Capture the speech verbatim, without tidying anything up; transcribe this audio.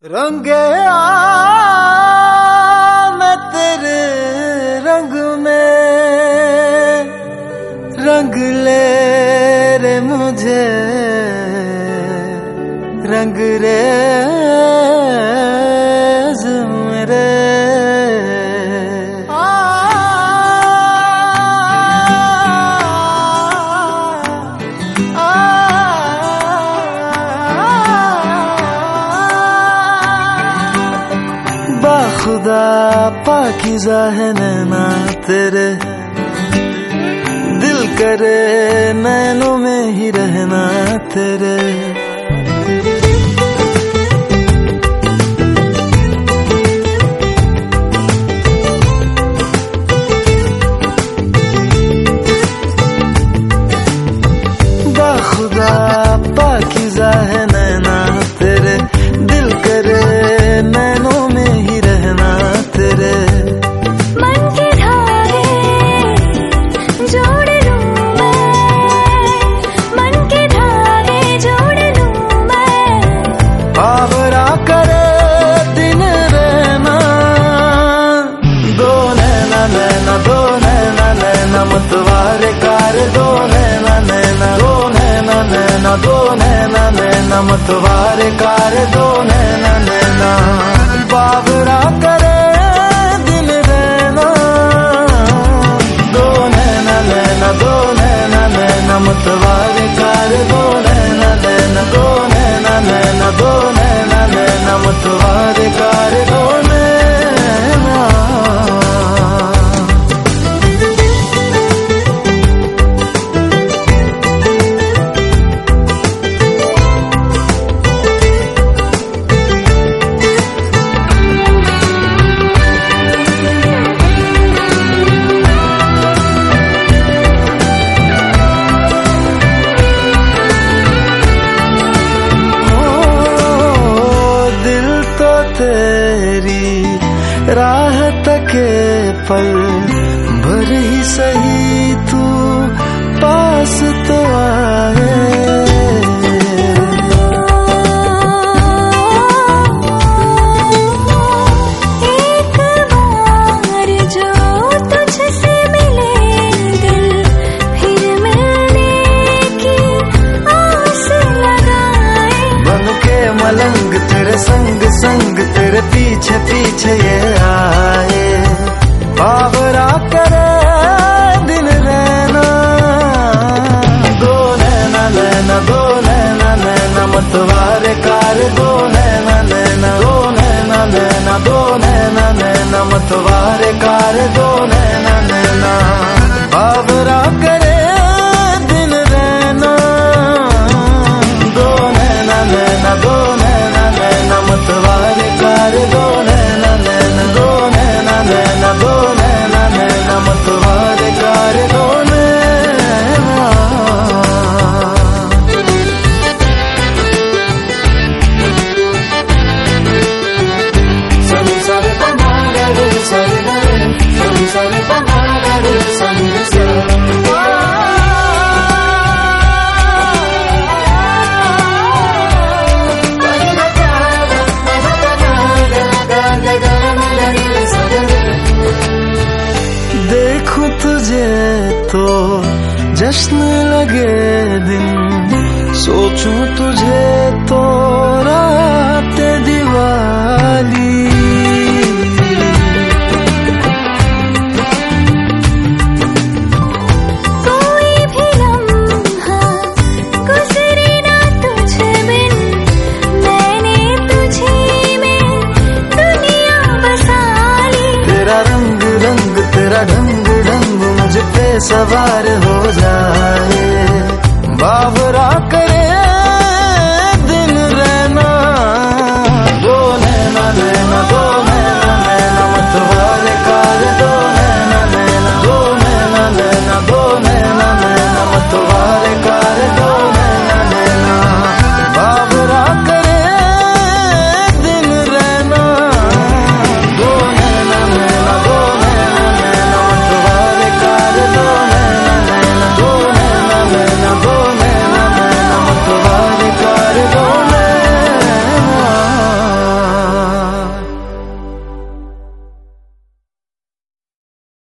रंगे आ मैं तेरे रंग में, रंग ले रे मुझे, रंग रेज़ मेरे। बाखुदा पाकीज़ा है नैना तेरे, दिल करे नैनों में ही रहना तेरे। बाखुदा पाकीज़ा है नैना तेरे, दिल करे नैनों में ही रहना तेरे। मन के धागे जोड़ लूं मैं, मन के धागे जोड़ लूं मैं। बावरा करे दिन रहना, दो नैना नैना दो नैना नैना मतवारे कार, दो नैना नैना दो नैना नैना दो नैना नैना मतवारे कार, दो नैना नैना। बावरा करे दिन रहना, दो नैना नैना दो नैना नैना मतवारे कार, दो नैना नैना दो नैना नैना दो नैना नैना मतवारे कार, दो नैना। तेरी राह तके पल भर ही सही तू पास तो आए। एक बार जो तुझसे मिले दिल, फिर मिलने की आस लगाए। बन के मलंग तेरे संग संग तेरे पीछे पीछे ये आए। बावरा करे दिन रहना, दो नैना नैना दो नैना नैना मतवारे कार, दो नैना नैना दो नैना नैना दो नैना नैना मतवारे कार, दो नैना नैना। बावरा करे दिन रहना, दो नैना नैना दो नैना नैना मतवारे कार, दो नैना नैना दो नैना नैना दो नैना नैना मतवारे कार, दो नैना। सनी सारे पमारा रे सनी रे, सनी सारे पमारा रे सनी रे। देखूं तुझे तो जश्न लगे दिन, सोचूं तुझे तो रात दिवाली। कोई भी लम्हा गुजरे ना तुझ बिन, मैंने तुझे में दुनिया बसा ली। तेरा रंग रंग तेरा ढंग ढंग मुझ पे सवार हो जा।